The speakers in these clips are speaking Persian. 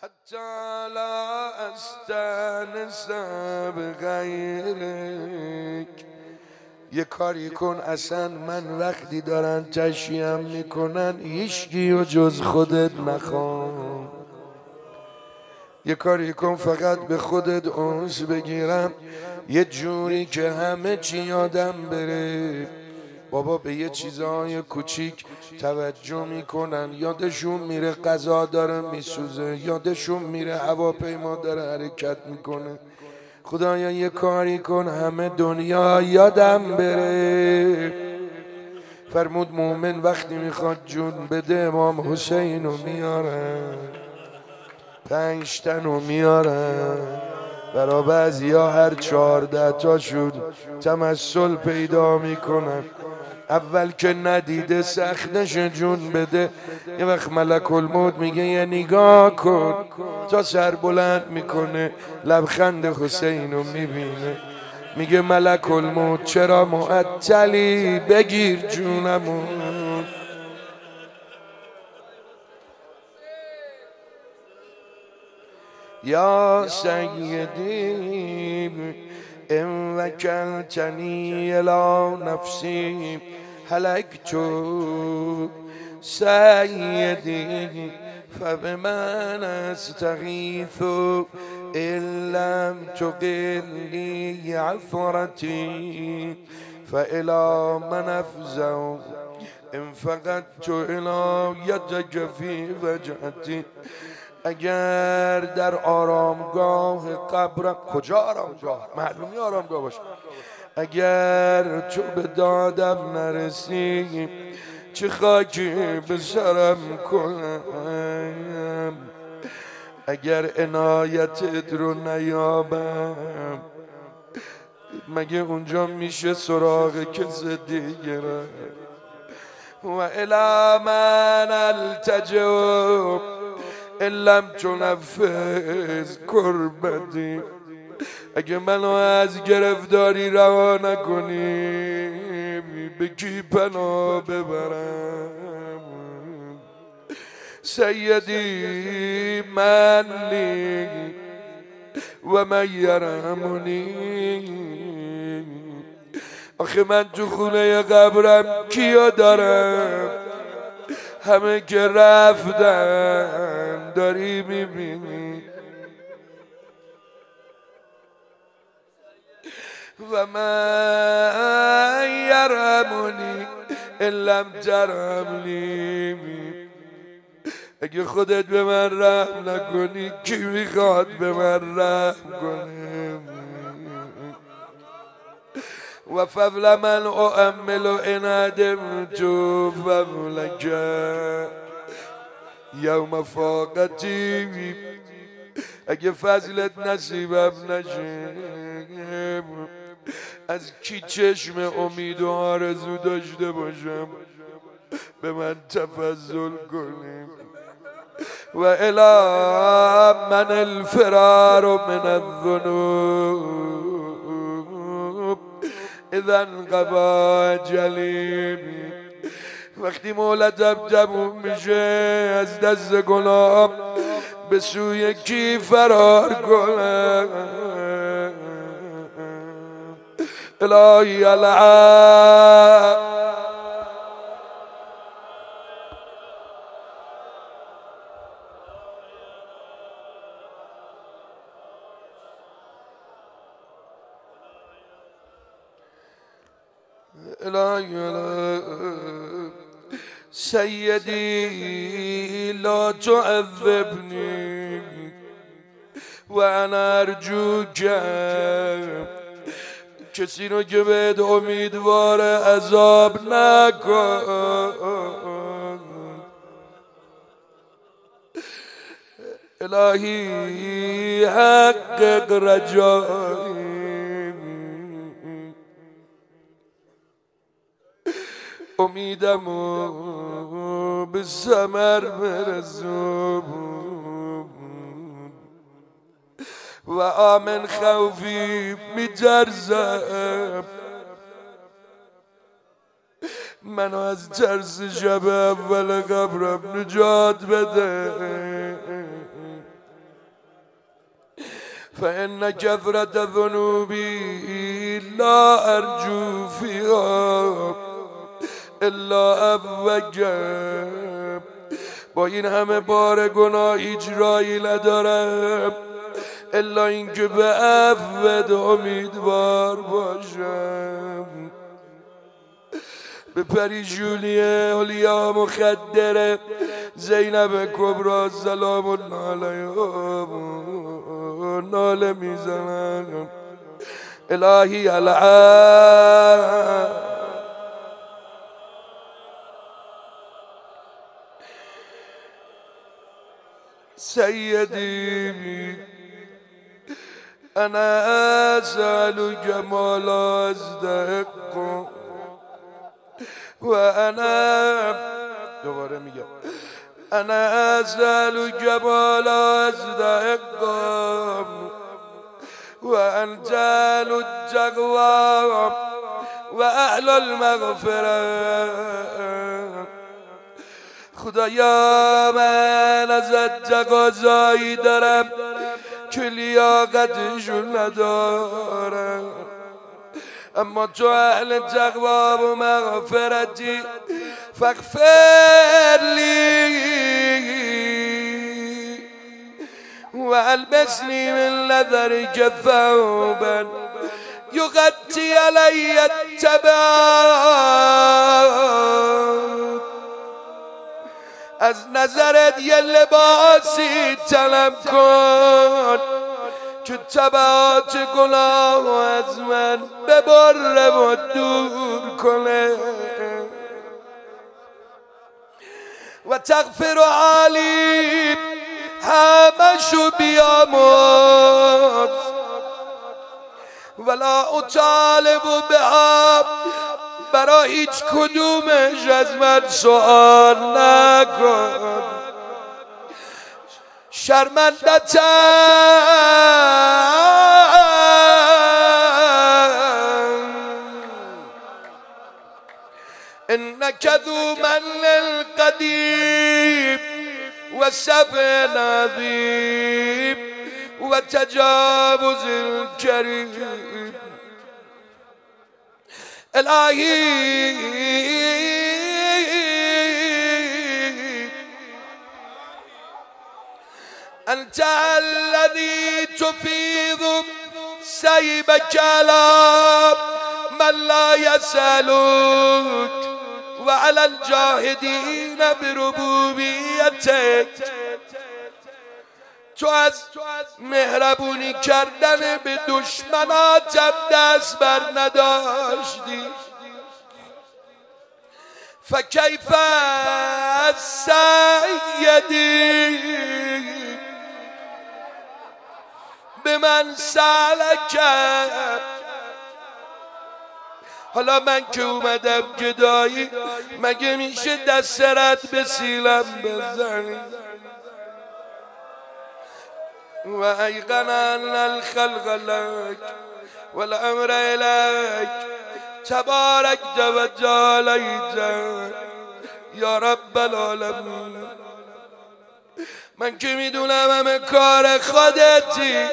حتی لا استانس بغیرک. یه کاری کن اصلا من وقتی دارن تشییعم میکنن هیچکی و جز خودت نخوام. یه کاری کن فقط به خودت انس بگیرم، یه جوری که همه چی یادم بره. بابا به یه چیزهای کوچیک توجه میکنن، یادشون میره غذا داره میسوزه، یادشون میره هواپیما داره حرکت میکنه. خدایا یه کاری کن همه دنیا یادم بره. فرمود مومن وقتی میخواد جون بده امام حسین رو میارن، 5 تن رو میارن. برا بعضیا هر 14 تاشون تمثل پیدا میکنن. اول که ندیده سختش جون بده، یه وقت ملک الموت میگه یه نگاه کن، تا سر بلند میکنه لبخند حسین رو میبینه، میگه ملک الموت چرا معطلی، بگیر جونمون. یا سیدی ان وکلتنی الی نفسی هلکت، سیدی فبمن استغیث ان لم تقلی عثرتی فالی من افزع ان فقدت الی یدک فی وجهتی. اگر در آرامگاه قبرم، کجا آرامگاه؟ معلومی آرامگاه باشه. اگر تو به دادم نرسی چه خاکی به سرم کنم، اگر عنایتت رو نیابم مگه اونجا میشه سراغ کس دیگر؟ و الی من التجو ان لم تنفذ کربتی. اگه منو از گرفتاری رها نکنی به کی پناه ببرم؟ سیدی منی و من یرحمنی. آخه من تو خونه قبرم کیا دارم؟ همه که رفتن داری میبینی. و من یرحمنی ان لم ترحمنی. اگه خودت به من رحم نکنی کی میخواد به من رحم کنه؟ و فضل من اؤمل ان ادمت فضلک یوم فاقتی. اگه فضلت نصیبم نشه از کی چشم امید و آرزو داشته باشم به من تفضل کنیم. و الی من الفرار من الذنوب اذا انقضى اجلی. وقتی مولدم تموم میشه از دست گناه به سوی کی فرار کنم؟ الهی العب الهی العب سیدی لا تعذبنی و انا ارجوک. کسی رو که بهت امیدوار عذاب نکن. الهی حقق رجایی، امیدمو به ثمر برسون و آمن خوفی میترسم منو از ترس شب اول قبرم نجات بده. فإن كثرة ذنوبي لا أرجو فيها الا عفوک. با این همه بار گناه هیچ راهی ندارم الا اینکه به عفوت امیدوار باشم. به پریشونی اولیا مخدره زینب کبرا سلام الله علیها ناله میزنم. الهی العالم سیدی انا اسألك ما لا استحق و انا دوباره میگم انا اسألك ما لا استحق و انت اهل التقوى و اهل المغفرة. خدایا من ازت تقاضایی دارم که لیاقتشو ندارم، اما تو اهل تقوا و مغفرتی فاغفر لی و البسنی من لذرک ثوبا یغطی علی التبعات. از نظرت یه لباسی طلب کن که تبعات گناه از من ببره و دور کنه. و تغفر علی همشو بیامرز ولا اطالب بها، برای هیچ کدومش از من سؤال نکن. شرمندتم انک ذو من قدیم و سفه نظیم و تجاوز کریم. الهی انت الذي تفيض سيبك على من لا يسألك وعلى الجاهدين بربوبيتك. تو از مهربونی کردن به دشمناتم دست بر نداشتی. فکیف سیدی به من سالک. حالا من که اومدم گدایی مگه میشه دست سرت به سیلم بزنی؟ و ایقن ان الخلق لك والامر اليك تبارکت و تعالیت یا رب العالمین. من که میدونم همه کار خودتی.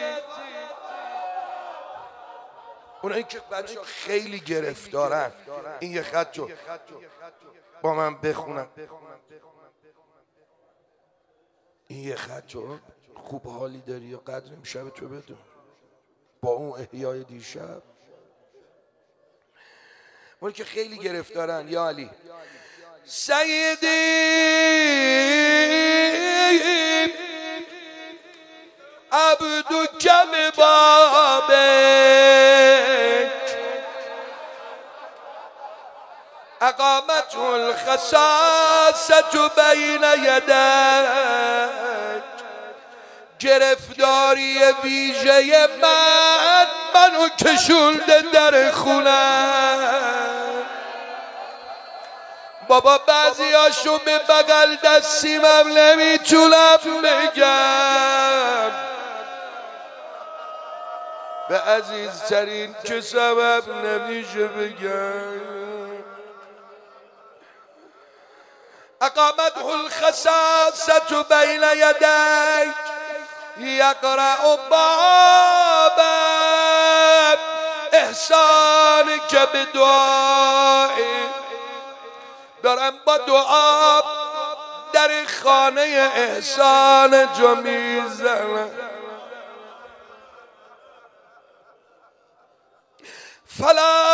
اونایی که بچه خیلی گرفتارن این یه خطو با من بخونم. این یه خطو خوب حالی داری یا قدر امشب تو بدون با اون احیای دیشب. اون که خیلی گرفتارن یا علی سیدی عبدک ببابک اقامته الخصاصة بین یدک. گرفتاری ویژه منو کشونده در خونم. بابا بعضی هاشو به بغل دستیمم نمیتونم بگم، به عزیزترین که سبب نمیشه بگم. اقامته الخصاصة بین یدک یقرأ باب احسان که به دعای دارم با دعا در خانه احسان جو میزنم. فلا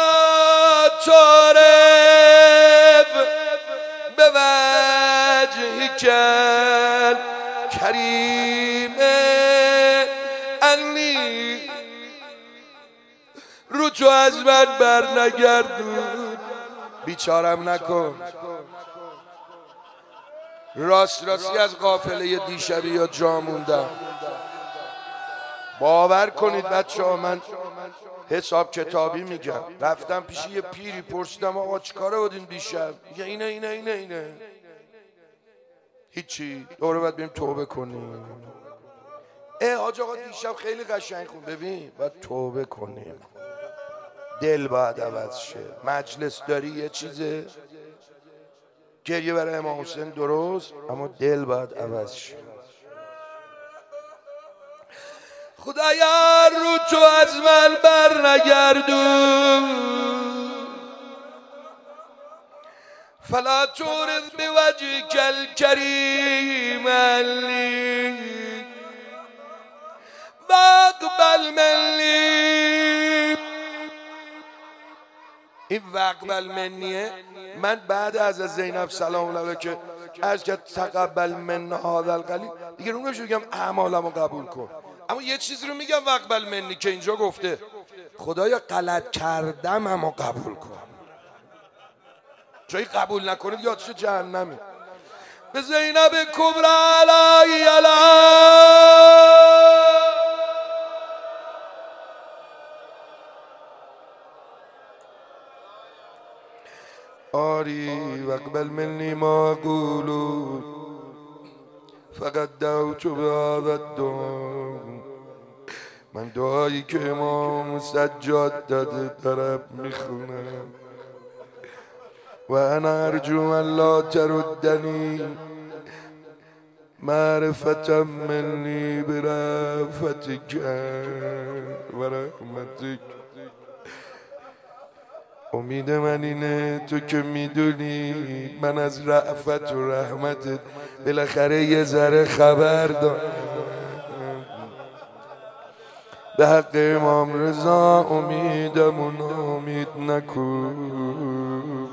تعرف به وجهک الکریم انی، رو تو از من بر نگردون، بیچارم نکن. راستی از قافله دیشبی یا جا موندم. باور کنید بچه ها، من حساب کتابی میگم. رفتم پیش یه پیری پرسیدم آقا چیکاره بودین دیشب؟ میگه اینه. هیچی، دوره باید بریم توبه کنیم. حاج آقا دیشب خیلی قشنگ خون. ببین باید توبه کنیم، دل باید عوض شه. مجلس داری یه چیزه، گریه برای امام حسین درست، اما دل باید عوض شه. خدایا رو تو از من بر نگردون، فلا تورد به وجهک الکریم لی واقبل منی. این واقبل منیه. من بعد از زینب سلام الله که از که تقبل من هذا القلیل دیگه رو نمیشه بگم اعمالمو قبول کن، اما یه چیزی رو میگم واقبل منی که اینجا گفته خدایا غلط کردم اما قبول کن. جایی قبول نکنید یادش جهنمی. به زینب کبرا علی آری واقبل منی ما قولون فقط دعوت به هذا الدعا. من دعایی که امام سجاد داده دارم میخونم. و انا ارجو ان لا تردنی معرفتا منی برأفتک و رحمتک. امید من اینه تو که میدونی من از رأفت و رحمتت بالاخره یه ذره خبر دارم. به حق امام رضا امیدم و نامید نکن.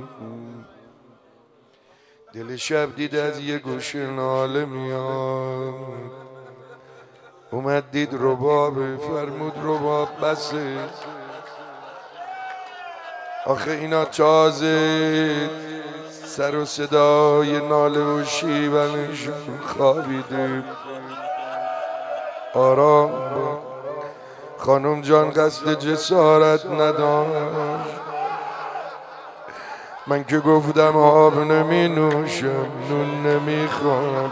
دل شب دید از یه گوشه ناله میاد، اومد دید ربابه، فرمود رباب بسه. آخه اینا تازه سر و صدای ناله و شیونشون خوابیده. آرام با خانم جان قصد جسارت نداشت. من که گفتم آب نمی نوشم نون نمی خورم،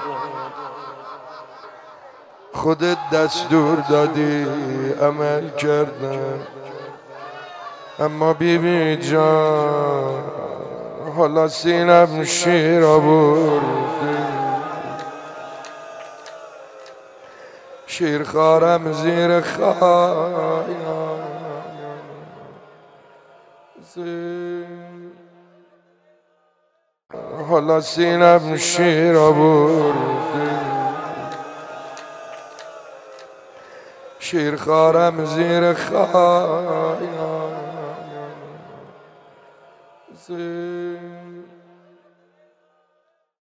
خودت دستور دادی عمل کردم. اما بیبی جان حالا سینم شیر آورده، شیر خارم زیر خایم، حالا سینم شیر آورده، شیر خارم زیر خایم.